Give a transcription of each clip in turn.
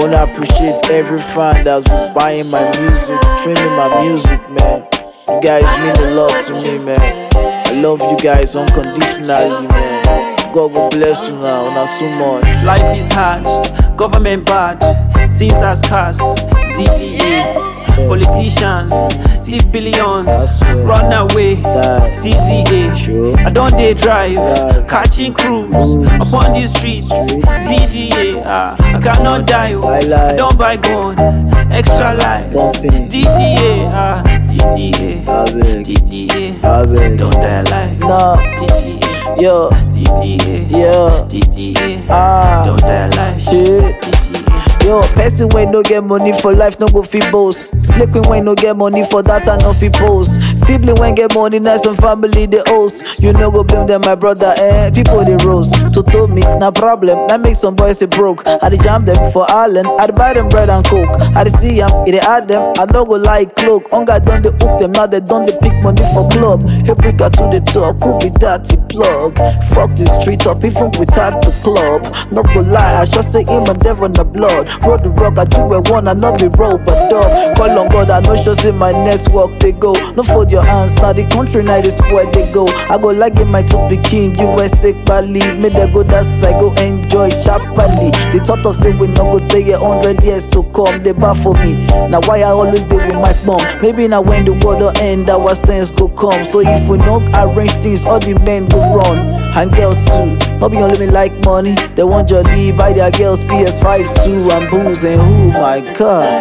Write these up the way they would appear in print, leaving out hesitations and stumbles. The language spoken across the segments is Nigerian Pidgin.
wanna appreciate every fan that's buying my music, streaming my music, man. You guys mean a lot to me, man. I love you guys unconditionally, man. God will bless you now, not too much. Life is hard, government bad, things are scarce, DDA, politicians, thief billions, run away, TZA. I don't dare drive, catching crews upon the streets, DDA. I cannot die, I don't buy gun, extra life, DDA, DDA, DDA, don't die alive, DDA. Yo, DDA, yo, DDA, don't die alive, shit. DDA. Yo, person when no get money for life, no go fit boast. Slave queen when no get money for that, and no fit post. Sibling when get money, nice and family they host. You no go blame them, my brother, people they roast. To me, it's no problem. That make some boys they broke. I dey jam them for Ireland. I dey buy them bread and coke. I dey see them, it dey add them. I no go like cloak. Hunger done they hook them, now they done they pick money for club. Hey, bring her to the top, could be dirty plug. Fuck the street up, even without the club. No go lie, I just say him and devil in the blood. Roll the rock, I do it one, I not be roll, but dog. Call on God, I know just in my network they go. No fold your hands, now the country now is where they go. I go like in my to be king, USA Bali. Me they go that I go enjoy sharply. The thought of say we not go take 100 years to come, they bad for me. Now why I always deal with my mom. Maybe now when the world will end, our sense go come. So if we not arrange things, all the men go run. And girls too, not be only me like money. They want your leave, buy their girls PS5 too, and booze and who, my God.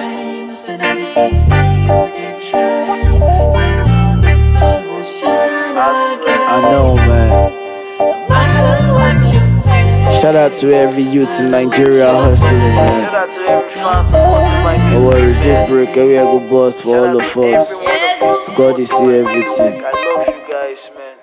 I know, man. Shout out to every youth in Nigeria hustling, man. Shout out to every fan supporting my music. No worry, do break, every go boss for all of us. God is see everything. I love you guys, man.